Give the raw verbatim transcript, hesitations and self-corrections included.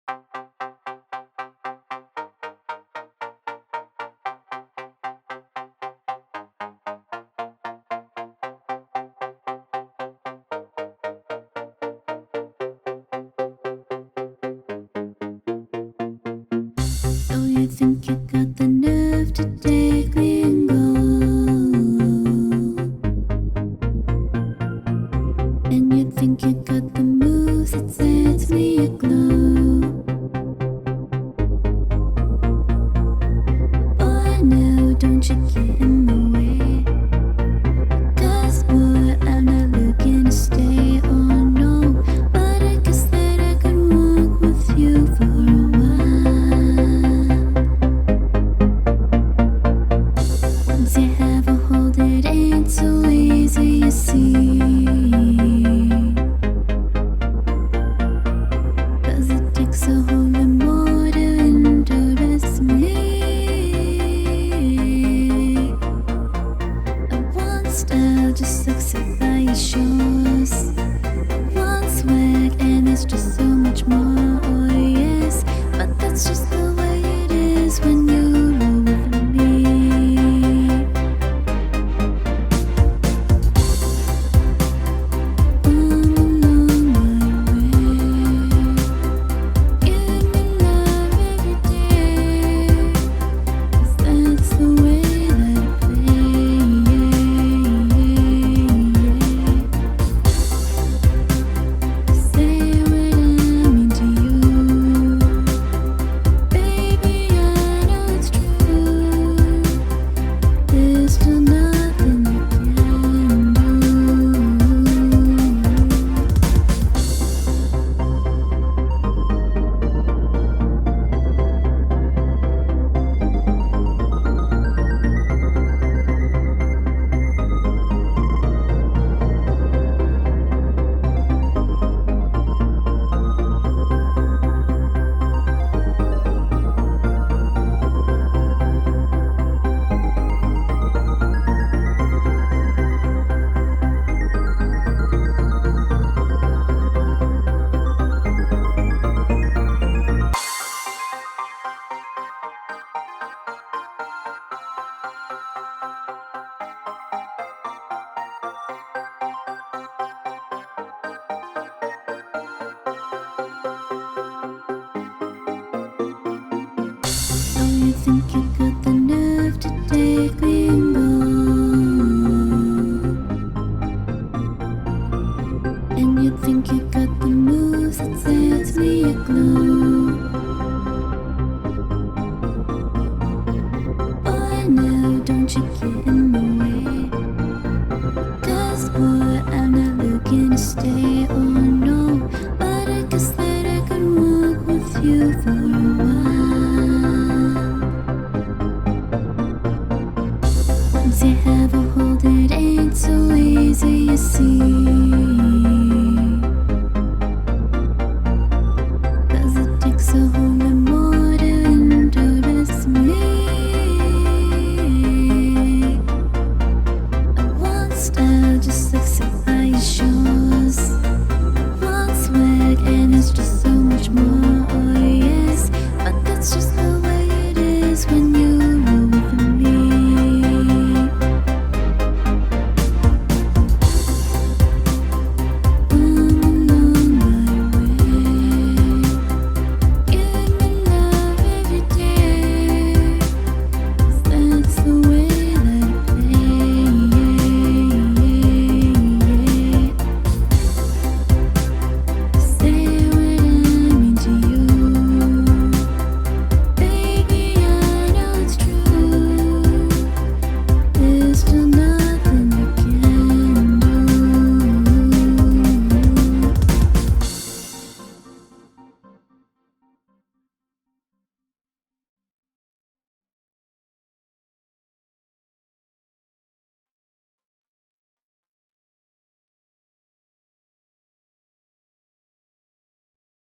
Oh, you think you got the nerve to take me and go? And you think you got the moves that sets me aglow? Boy, now don't you get in my way. 'Cause boy, I'm not looking to stay or no. But I guess that I could walk with you for a while. Once you have a hold, it ain't so easy, you see. 'Cause it takes a whole lot more to interest me. I want style just succeed by your shores. Want swag and it's just so much more, oh yes. But that's just the way it is when you roll with me. I'm along my way. Give me love every day. 'Cause that's the way that I play. Say what I mean to you. Baby, I know it's true. There's still nothing you can do. Oh, you think you got the nerve to take me and go? And you think you got the moves that sets me aglow? Boy, now don't you get in my way. 'Cause boy, I'm not looking to stay or no. But I guess that I could walk with you for a while.